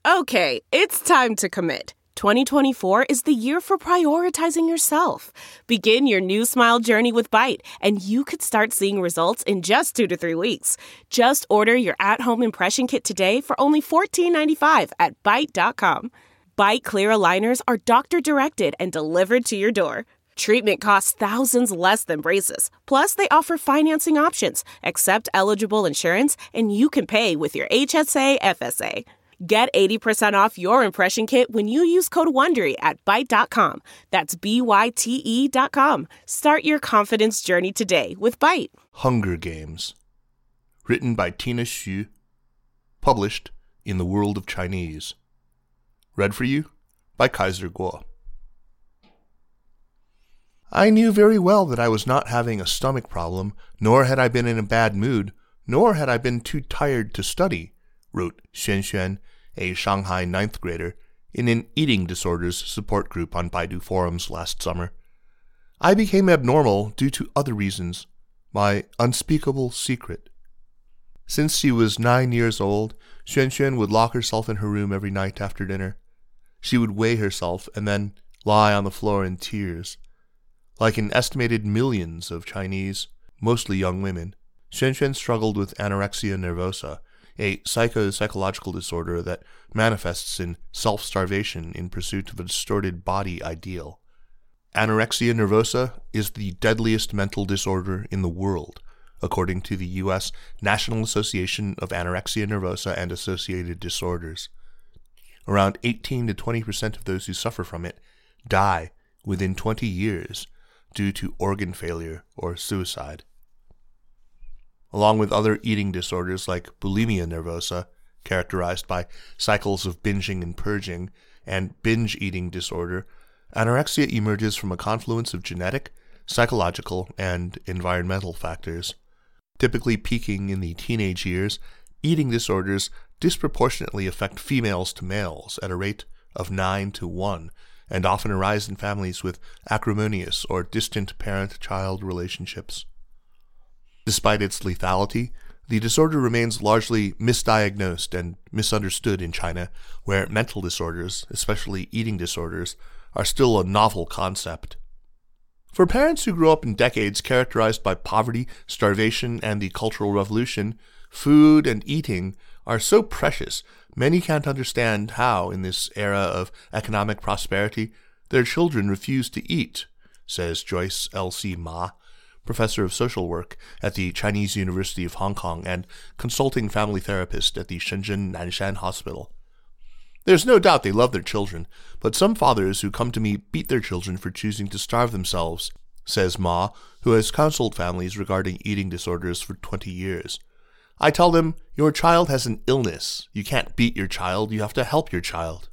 Okay, it's time to commit. 2024 is the year for prioritizing yourself. Begin your new smile journey with Byte, and you could start seeing results in just 2 to 3 weeks. Just order your at-home impression kit today for only $14.95 at Byte.com. Byte Clear aligners are doctor-directed and delivered to your door. Treatment costs thousands less than braces. Plus, they offer financing options, accept eligible insurance, and you can pay with your HSA, FSA. Get 80% off your impression kit when you use code WONDERY at Byte.com. That's BYTE.com. Start your confidence journey today with Byte. Hunger Games. Written by Tina Xu. Published in The World of Chinese. Read for you by Kaiser Kuo. I knew very well that I was not having a stomach problem, nor had I been in a bad mood, nor had I been too tired to study, wrote Xuan Xuan, a Shanghai 9th grader, in an eating disorders support group on Baidu forums last summer. I became abnormal due to other reasons, my unspeakable secret. Since she was 9 years old, Xuan Xuan would lock herself in her room every night after dinner. She would weigh herself and then lie on the floor in tears. Like an estimated millions of Chinese, mostly young women, Xuan Xuan struggled with anorexia nervosa, a psychological disorder that manifests in self-starvation in pursuit of a distorted body ideal. Anorexia nervosa is the deadliest mental disorder in the world, according to the U.S. National Association of Anorexia Nervosa and Associated Disorders. Around 18 to 20% of those who suffer from it die within 20 years due to organ failure or suicide. Along with other eating disorders like bulimia nervosa, characterized by cycles of binging and purging, and binge eating disorder, anorexia emerges from a confluence of genetic, psychological, and environmental factors. Typically peaking in the teenage years, eating disorders disproportionately affect females to males at a rate of 9 to 1, and often arise in families with acrimonious or distant parent-child relationships. Despite its lethality, the disorder remains largely misdiagnosed and misunderstood in China, where mental disorders, especially eating disorders, are still a novel concept. For parents who grew up in decades characterized by poverty, starvation, and the Cultural Revolution, food and eating are so precious, many can't understand how, in this era of economic prosperity, their children refuse to eat, says Joyce L.C. Ma, professor of social work at the Chinese University of Hong Kong and consulting family therapist at the Shenzhen Nanshan Hospital. There's no doubt they love their children, but some fathers who come to me beat their children for choosing to starve themselves, says Ma, who has counseled families regarding eating disorders for 20 years. I tell them, your child has an illness. You can't beat your child, you have to help your child.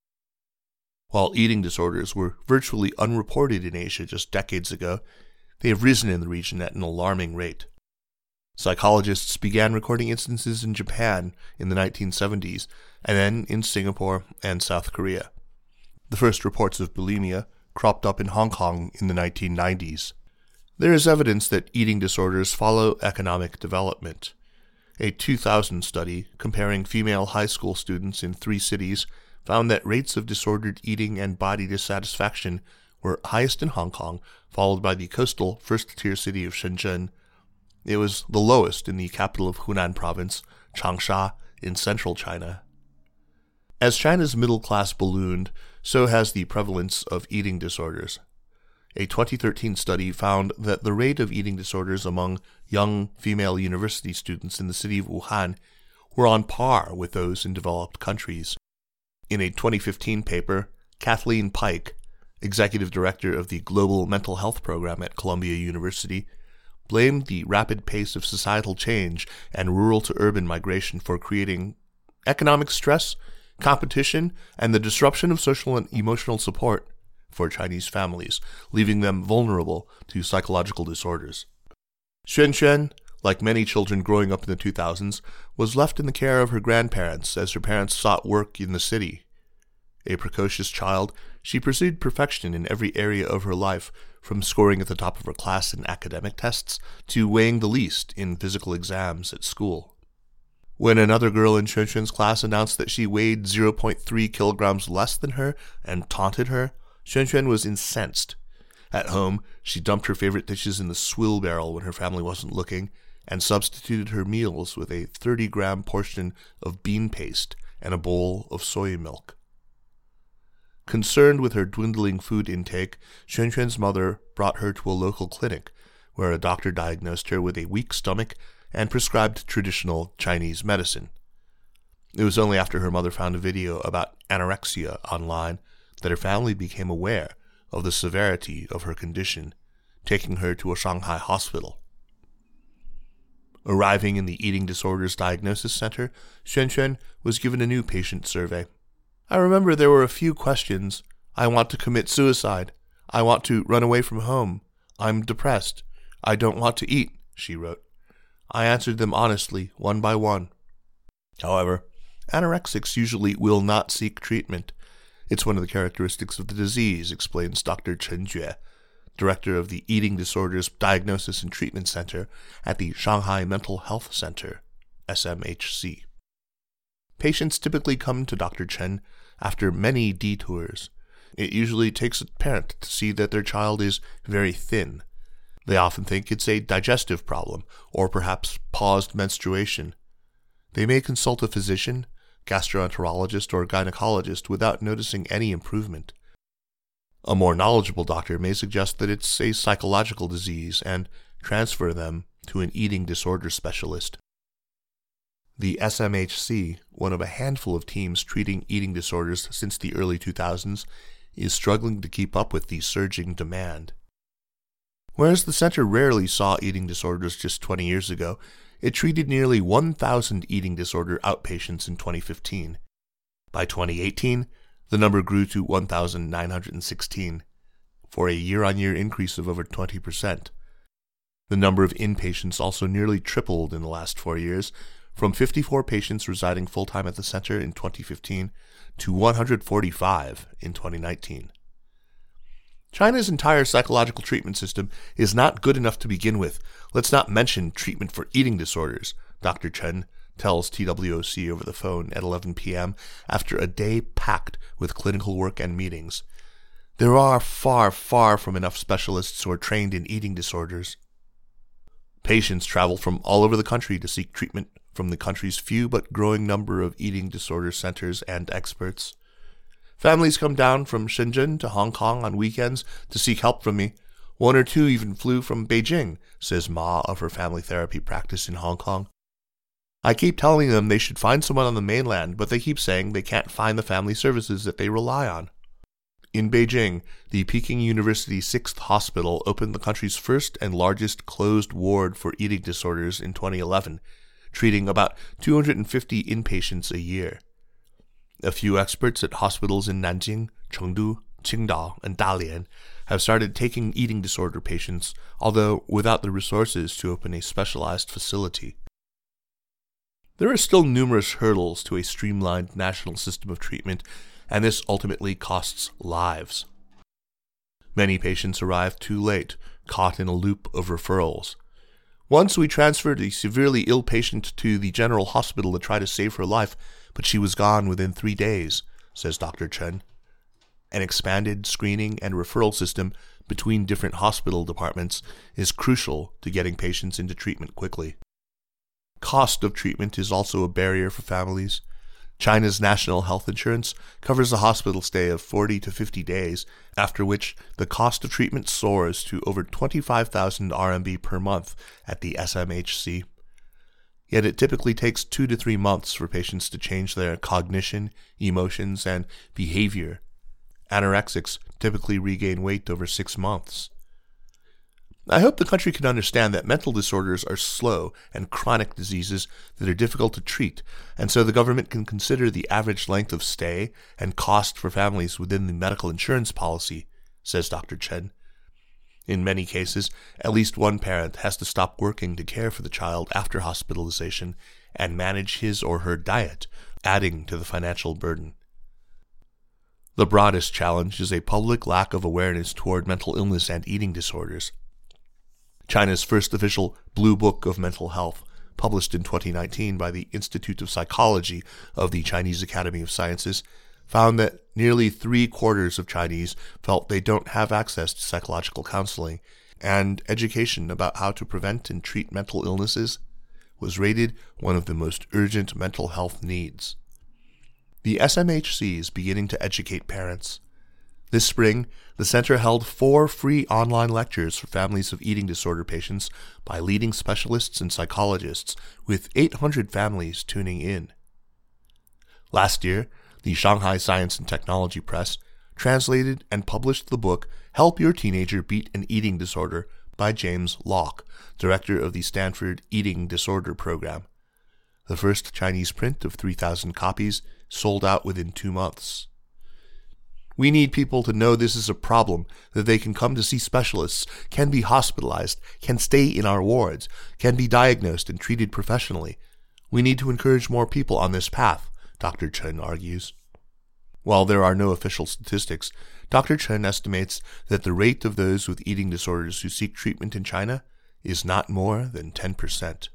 While eating disorders were virtually unreported in Asia just decades ago, they have risen in the region at an alarming rate. Psychologists began recording instances in Japan in the 1970s, and then in Singapore and South Korea. The first reports of bulimia cropped up in Hong Kong in the 1990s. There is evidence that eating disorders follow economic development. A 2000 study comparing female high school students in 3 cities found that rates of disordered eating and body dissatisfaction were highest in Hong Kong, followed by the coastal first-tier city of Shenzhen. It was the lowest in the capital of Hunan province, Changsha, in central China. As China's middle class ballooned, so has the prevalence of eating disorders. A 2013 study found that the rate of eating disorders among young female university students in the city of Wuhan were on par with those in developed countries. In a 2015 paper, Kathleen Pike, executive director of the Global Mental Health Program at Columbia University, blamed the rapid pace of societal change and rural-to-urban migration for creating economic stress, competition, and the disruption of social and emotional support for Chinese families, leaving them vulnerable to psychological disorders. Xuan Xuan, like many children growing up in the 2000s, was left in the care of her grandparents as her parents sought work in the city. A precocious child, she pursued perfection in every area of her life, from scoring at the top of her class in academic tests to weighing the least in physical exams at school. When another girl in Xuanxuan's class announced that she weighed 0.3 kilograms less than her and taunted her, Xuanxuan was incensed. At home, she dumped her favorite dishes in the swill barrel when her family wasn't looking, and substituted her meals with a 30-gram portion of bean paste and a bowl of soy milk. Concerned with her dwindling food intake, Xuanxuan's mother brought her to a local clinic, where a doctor diagnosed her with a weak stomach and prescribed traditional Chinese medicine. It was only after her mother found a video about anorexia online that her family became aware of the severity of her condition, taking her to a Shanghai hospital. Arriving in the Eating Disorders Diagnosis Center, Xuanxuan was given a new patient survey. I remember there were a few questions. I want to commit suicide. I want to run away from home. I'm depressed. I don't want to eat, she wrote. I answered them honestly, one by one. However, anorexics usually will not seek treatment. It's one of the characteristics of the disease, explains Dr. Chen Jue, director of the Eating Disorders Diagnosis and Treatment Center at the Shanghai Mental Health Center, SMHC. Patients typically come to Dr. Chen after many detours. It usually takes a parent to see that their child is very thin. They often think it's a digestive problem, or perhaps paused menstruation. They may consult a physician, gastroenterologist, or gynecologist without noticing any improvement. A more knowledgeable doctor may suggest that it's a psychological disease and transfer them to an eating disorder specialist. The SMHC, one of a handful of teams treating eating disorders since the early 2000s, is struggling to keep up with the surging demand. Whereas the center rarely saw eating disorders just 20 years ago, it treated nearly 1,000 eating disorder outpatients in 2015. By 2018, the number grew to 1,916, for a year-on-year increase of over 20%. The number of inpatients also nearly tripled in the last 4 years, from 54 patients residing full-time at the center in 2015 to 145 in 2019. China's entire psychological treatment system is not good enough to begin with. Let's not mention treatment for eating disorders, Dr. Chen tells TWOC over the phone at 11 p.m. after a day packed with clinical work and meetings. There are far from enough specialists who are trained in eating disorders. Patients travel from all over the country to seek treatment from the country's few but growing number of eating disorder centers and experts. Families come down from Shenzhen to Hong Kong on weekends to seek help from me. 1 or 2 even flew from Beijing, says Ma of her family therapy practice in Hong Kong. I keep telling them they should find someone on the mainland, but they keep saying they can't find the family services that they rely on. In Beijing, the Peking University 6th Hospital opened the country's first and largest closed ward for eating disorders in 2011, treating about 250 inpatients a year. A few experts at hospitals in Nanjing, Chengdu, Qingdao, and Dalian have started taking eating disorder patients, although without the resources to open a specialized facility. There are still numerous hurdles to a streamlined national system of treatment, and this ultimately costs lives. Many patients arrive too late, caught in a loop of referrals. Once we transferred a severely ill patient to the general hospital to try to save her life, but she was gone within 3 days, says Dr. Chen. An expanded screening and referral system between different hospital departments is crucial to getting patients into treatment quickly. Cost of treatment is also a barrier for families. China's national health insurance covers a hospital stay of 40 to 50 days, after which the cost of treatment soars to over 25,000 RMB per month at the SMHC. Yet it typically takes 2 to 3 months for patients to change their cognition, emotions, and behavior. Anorexics typically regain weight over 6 months. I hope the country can understand that mental disorders are slow and chronic diseases that are difficult to treat, and so the government can consider the average length of stay and cost for families within the medical insurance policy, says Dr. Chen. In many cases, at least one parent has to stop working to care for the child after hospitalization and manage his or her diet, adding to the financial burden. The broadest challenge is a public lack of awareness toward mental illness and eating disorders. China's first official Blue Book of Mental Health, published in 2019 by the Institute of Psychology of the Chinese Academy of Sciences, found that nearly 3/4 of Chinese felt they don't have access to psychological counseling, and education about how to prevent and treat mental illnesses was rated one of the most urgent mental health needs. The SMHC is beginning to educate parents. This spring, the center held 4 free online lectures for families of eating disorder patients by leading specialists and psychologists, with 800 families tuning in. Last year, the Shanghai Science and Technology Press translated and published the book Help Your Teenager Beat an Eating Disorder by James Locke, director of the Stanford Eating Disorder Program. The first Chinese print of 3,000 copies sold out within 2 months. We need people to know this is a problem, that they can come to see specialists, can be hospitalized, can stay in our wards, can be diagnosed and treated professionally. We need to encourage more people on this path, Dr. Chen argues. While there are no official statistics, Dr. Chen estimates that the rate of those with eating disorders who seek treatment in China is not more than 10%.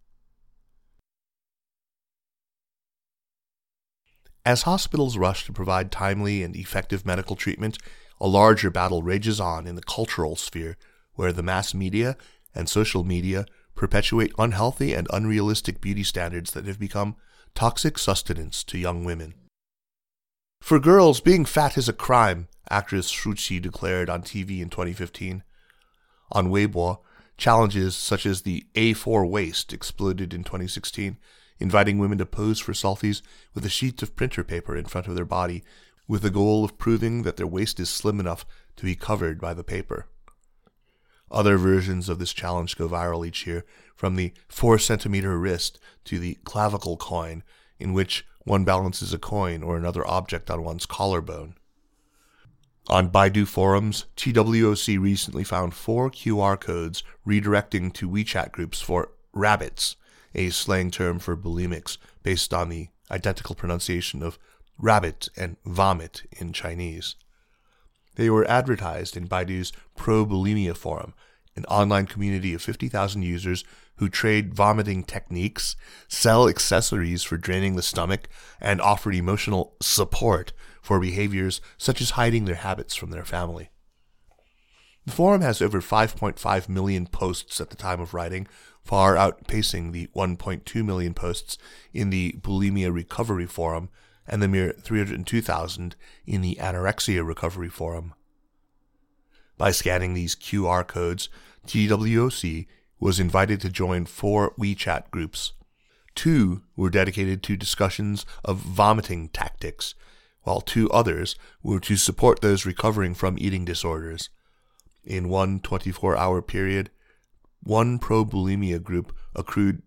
As hospitals rush to provide timely and effective medical treatment, a larger battle rages on in the cultural sphere, where the mass media and social media perpetuate unhealthy and unrealistic beauty standards that have become toxic sustenance to young women. For girls, being fat is a crime, actress Shu Qi declared on TV in 2015. On Weibo, challenges such as the A4 waist exploded in 2016, inviting women to pose for selfies with a sheet of printer paper in front of their body, with the goal of proving that their waist is slim enough to be covered by the paper. Other versions of this challenge go viral each year, from the 4-centimeter wrist to the clavicle coin, in which one balances a coin or another object on one's collarbone. On Baidu forums, TWOC recently found 4 QR codes redirecting to WeChat groups for rabbits, a slang term for bulimics based on the identical pronunciation of rabbit and vomit in Chinese. They were advertised in Baidu's Pro-Bulimia Forum, an online community of 50,000 users who trade vomiting techniques, sell accessories for draining the stomach, and offer emotional support for behaviors such as hiding their habits from their family. The forum has over 5.5 million posts at the time of writing, far outpacing the 1.2 million posts in the Bulimia Recovery Forum and the mere 302,000 in the Anorexia Recovery Forum. By scanning these QR codes, TWOC was invited to join 4 WeChat groups. 2 were dedicated to discussions of vomiting tactics, while 2 others were to support those recovering from eating disorders. In one 24-hour period, one pro-bulimia group accrued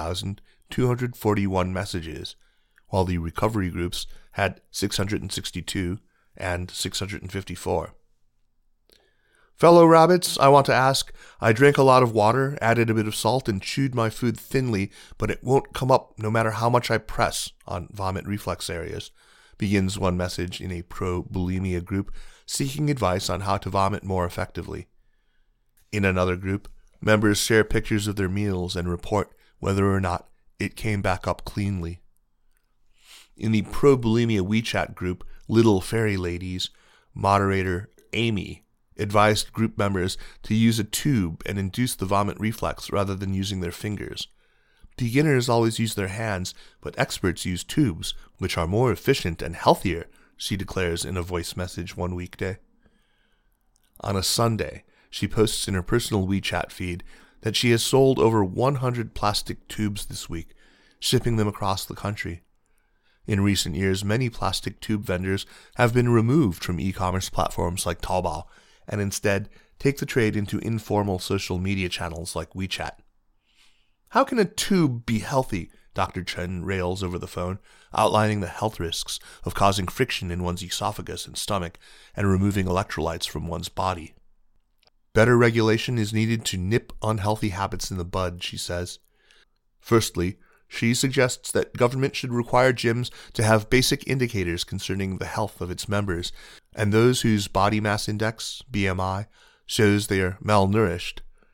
2,241 messages, while the recovery groups had 662 and 654. Fellow rabbits, I want to ask, I drank a lot of water, added a bit of salt, and chewed my food thinly, but it won't come up no matter how much I press on vomit reflex areas, begins one message in a pro-bulimia group seeking advice on how to vomit more effectively. In another group, members share pictures of their meals and report whether or not it came back up cleanly. In the pro-bulimia WeChat group, Little Fairy Ladies, moderator Amy advised group members to use a tube and induce the vomit reflex rather than using their fingers. Beginners always use their hands, but experts use tubes, which are more efficient and healthier, she declares in a voice message one weekday. On a Sunday, she posts in her personal WeChat feed that she has sold over 100 plastic tubes this week, shipping them across the country. In recent years, many plastic tube vendors have been removed from e-commerce platforms like Taobao, and instead take the trade into informal social media channels like WeChat. How can a tube be healthy? Dr. Chen rails over the phone, outlining the health risks of causing friction in one's esophagus and stomach and removing electrolytes from one's body. Better regulation is needed to nip unhealthy habits in the bud, she says. Firstly, she suggests that government should require gyms to have basic indicators concerning the health of its members, and those whose body mass index, BMI, shows they are malnourished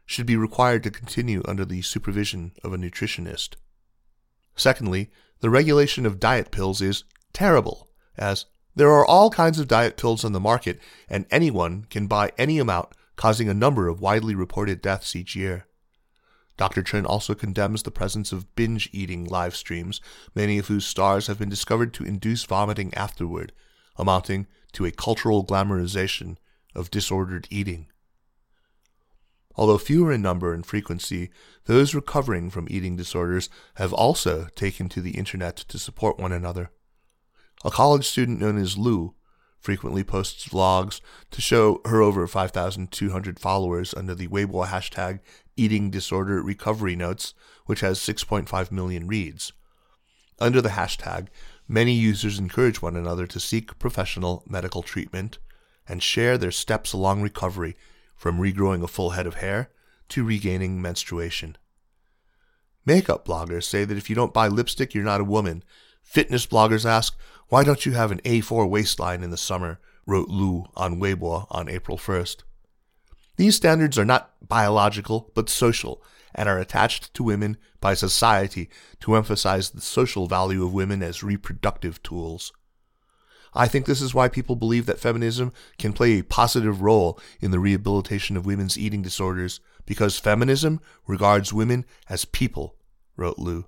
should be required to continue under the supervision of a nutritionist. Secondly, the regulation of diet pills is terrible, as there are all kinds of diet pills on the market and anyone can buy any amount, causing a number of widely reported deaths each year. Dr. Chen also condemns the presence of binge-eating live streams, many of whose stars have been discovered to induce vomiting afterward, amounting to a cultural glamorization of disordered eating. Although fewer in number and frequency, those recovering from eating disorders have also taken to the internet to support one another. A college student known as Lu frequently posts vlogs to show her over 5,200 followers under the Weibo hashtag Eating Disorder Recovery Notes, which has 6.5 million reads. Under the hashtag, many users encourage one another to seek professional medical treatment and share their steps along recovery, from regrowing a full head of hair to regaining menstruation. Makeup bloggers say that if you don't buy lipstick, you're not a woman. Fitness bloggers ask, "Why don't you have an A4 waistline in the summer?" wrote Lu on Weibo on April 1st. These standards are not biological, but social, and are attached to women by society to emphasize the social value of women as reproductive tools. I think this is why people believe that feminism can play a positive role in the rehabilitation of women's eating disorders, because feminism regards women as people, wrote Lu.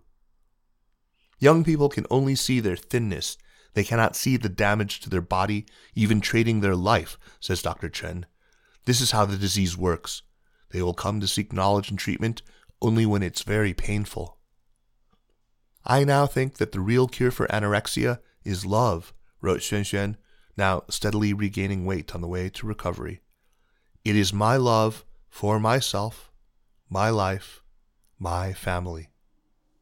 Young people can only see their thinness. They cannot see the damage to their body, even trading their life, says Dr. Chen. This is how the disease works. They will come to seek knowledge and treatment only when it's very painful. I now think that the real cure for anorexia is love, wrote Xuan, now steadily regaining weight on the way to recovery. It is my love for myself, my life, my family.